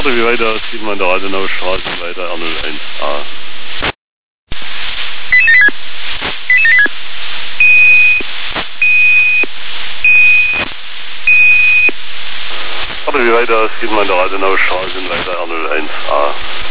Warte, wie weiter es geht man der Radenauer Straße weiter R01A. Warte, wie weiter es geht man der Radenauer Straße weiter R01A.